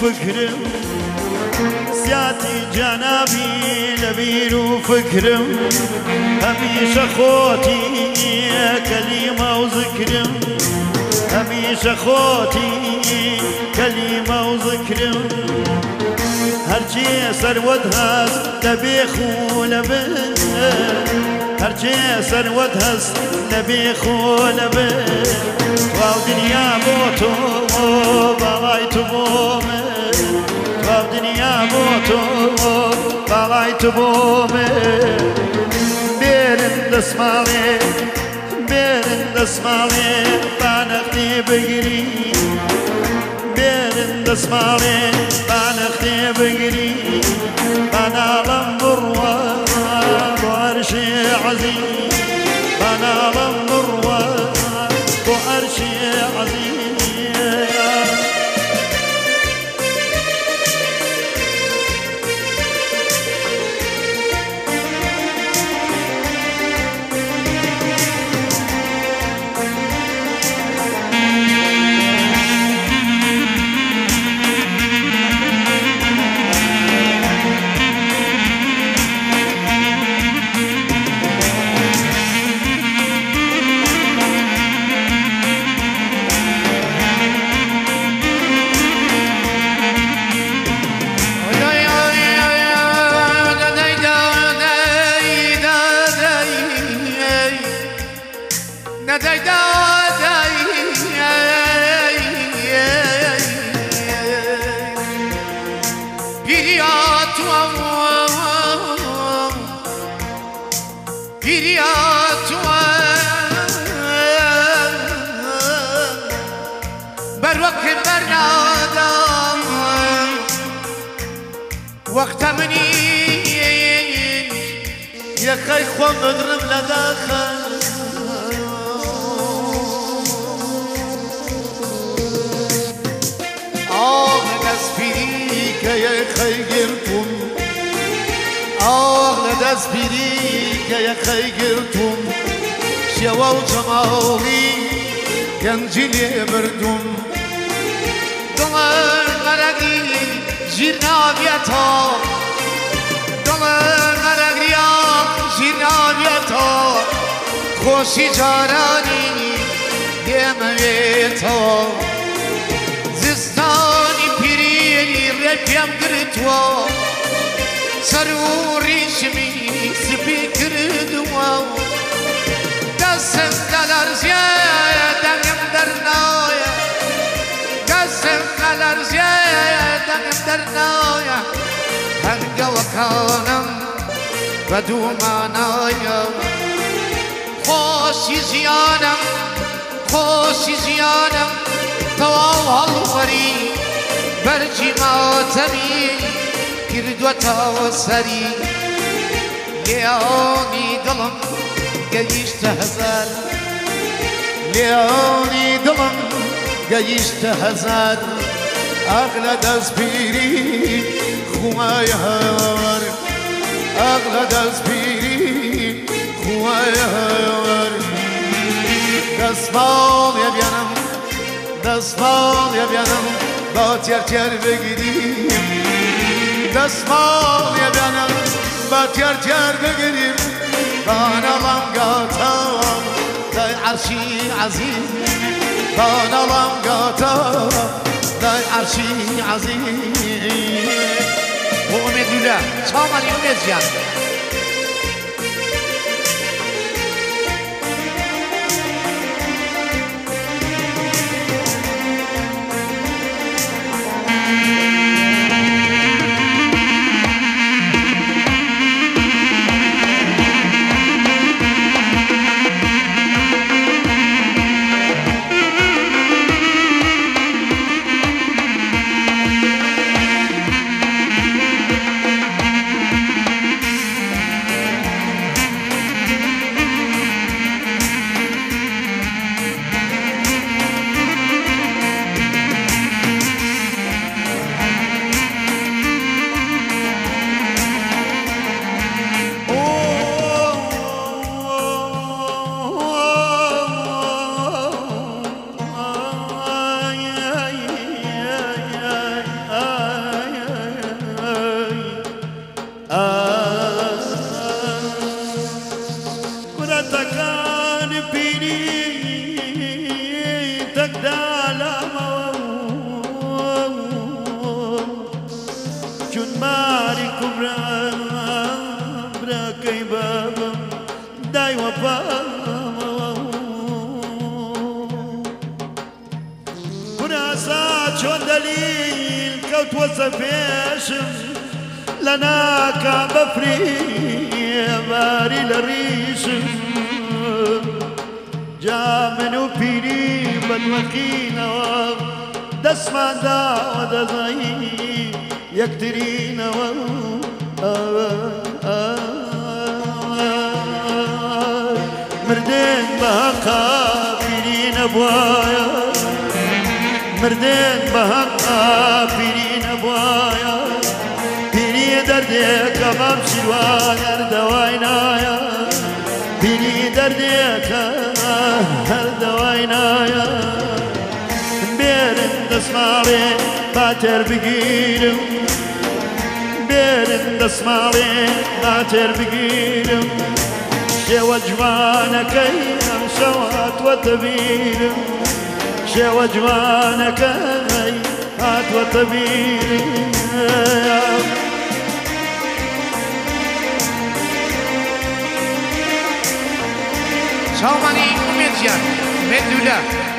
وفكرم سياتي جنابي لبير وفكرم هميشه خوتي كلمة وذكرم هميشه خوتي كلمة وذكرم هرچی سرود هست نبی خولبه هرچی سرود هست نبی خولبه و دنیا بو تو باقای تو بومه و دنیا بو تو باقای تو بومه بیرن دسمالی بیرن دسمالی بانختی بگیری بیرن دسمالی بانختی بگیری بنالم بروا بارشی عزیز بنالم بروا بارشی عزیز وقت مني يا خي خوان نضرب لداخل دسبيريك يا خي قرتم دسبيريك يا خي قرتم شوا وجمالي ينجلي بردم دمر غرقي جيرنا بيتا دمر غرقيا جيرنا بيتا خوشي جاراني يمويتا زستاني بيريني ربيم قرتوا سروري شمي سبي قردوا قسم دلار زيادة يمدرنايا قسم دلار زيادة يمدرنايا هرقا وكانم بدومانايا خوشي زيانم خوشي زيانم تواو هالوري برجي ماتمي كردوة وسري ليوني دلم قيشت هزار ليوني دلم قيشت هزار أغلى دزبيري خوايا هار أغلى دزبيري خوايا هار دسمال يا بيانم دسمال يا بيانم با تير بگیریم دسمال يا بيانم با تير بگیریم بانالم قاطام داي عرشي عزيز بانالم قاطام داي عرشي عزيز وأمد الله شامل أمد جان بيني تقدال جون ماري كبرى براكي بابا داي وبابا وناسا شون دليل كوت وصفيشم لنا كبفري باري لريشم جامنو بيري بدوكينا دسما دا ودزاي يكترينا مردين بهقا بيرين ابوايا مردين بهقا بيرين ابوايا بيري دردك امام شروان اردوينايا بيري دردك اردوينايا بيرن دسمالي باتر بقيلم بيرن دسمالي باتر بقيلم شو جوانك ايام شوات وتبيلم شو جوانك ايام وتبيلم شاوماني أميتيان مدولا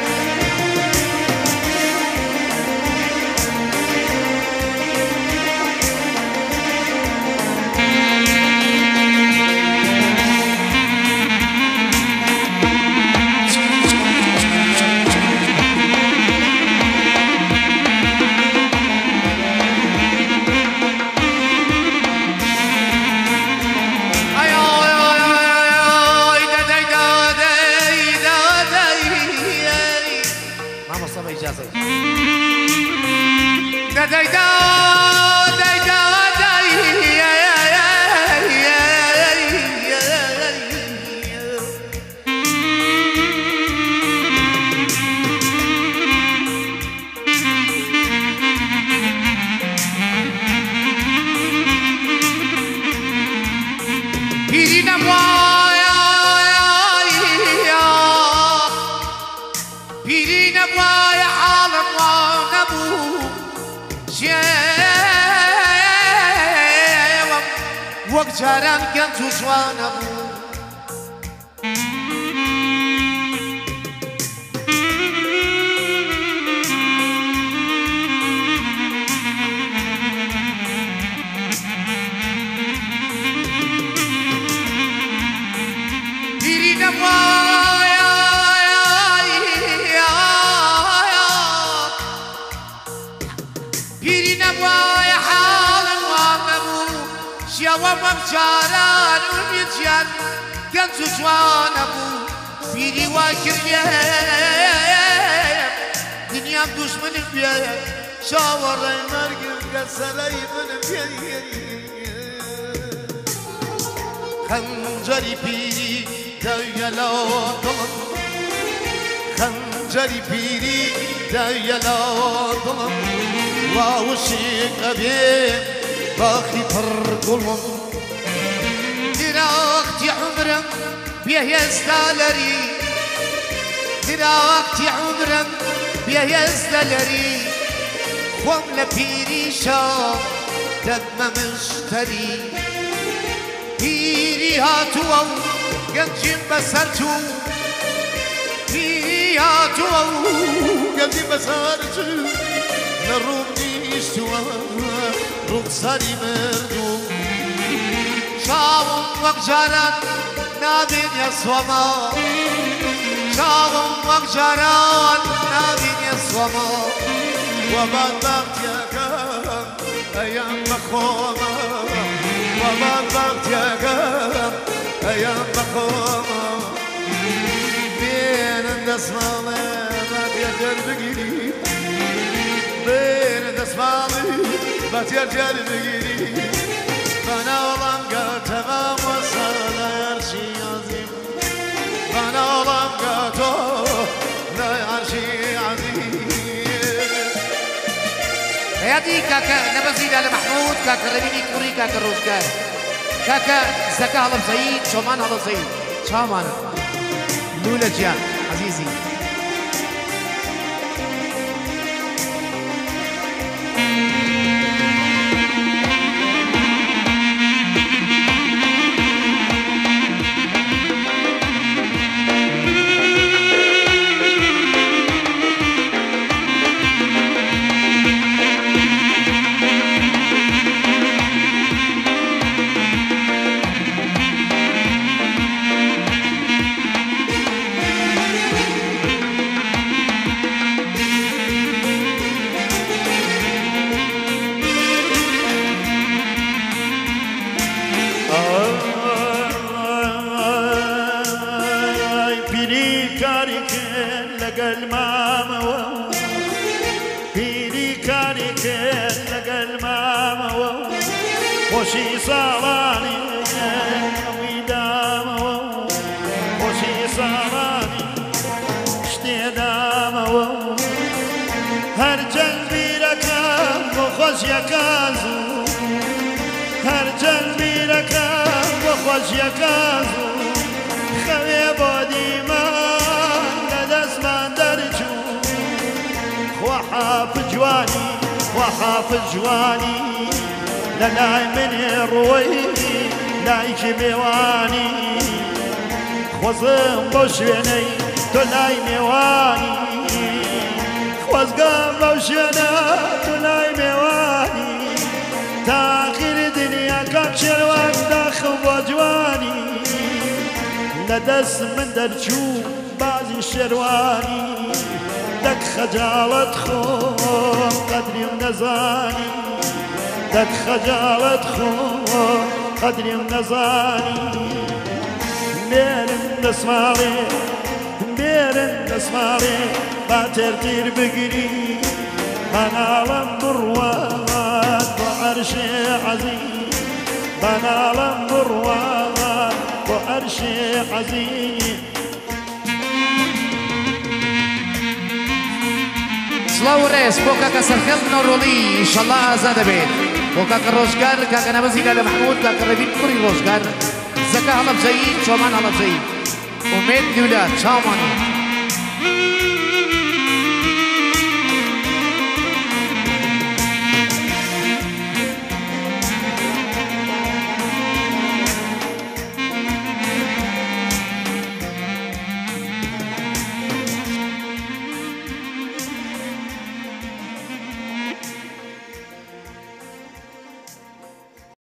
وقجاران كنت جوان ابو ديرينا بوايا ديرينا بوايا حالا وامبو شوا وقجاران وميتيان كنت جوان ابو بيري واكريم دنيا دشمن بيه شاور مرقم قسلي من بيه خنجري بيري دايلا ضلم خنجري بيري دايلا ضلم واوشيك ابيه باخي فرقلم دراختي عمرم بيه يزدالري دراختي عمرم بيه يزدالري خوم لبيري شام دم مشتري بيري هاتو قنجم بسرتو بيري هاتو قنجم بسرتو نروم نيشتوا روم ساري مردو شاوم وقجاران نابين يا صوما شاوم وقجاران نابين يا صوما وبعد ضغط يا كام ايام مخومه وبعد ضغط يا كام ايام مخومه بين الناس مالي ما تقدر بقيلي بين الناس مالي ما تقدر بقيلي فانا والله تمام وصل يا شي عظيم فانا والله لا يا شي عظيم هادي كاكا نبزيد على محمود كاكا ربيني كوري كاكا روزقار كاكا زكا على سعيد شومان على سعيد شامان دولة جيان عزيزي وشي صاراني ويدام وشي صاراني اشتدام هر جلبي ركام وخوش يكازو هر جلبي ركام وخوش يكازو خوي بودي ما لدس من درجو وحاف جواني وحاف جواني للاي من الروي لايك ميواني خوزم بوشيني تولاي ميواني خوزقم بوشينا تولاي ميواني تاخير دنيا كاكشر وقت وجواني لدس من درجو بعض الشرواني دك خجالة خوم قدري ونزاني دك خجالة خوم قدري ونزاني بيرن نسماري بيرن نسماري باترتير بقري بنالم برواد وعرشي عزيز بنالم برواد وعرشي عزيز سلاو ريس بو كاكا سرخيل نورولي ان شاء الله ازاد بيت بو كاكا روشگار كاكا نبزي قال محمود كاكا ربيت كوري روشگار زكا هلا بزيد شومان هلا بزيد وميت دولات شاماني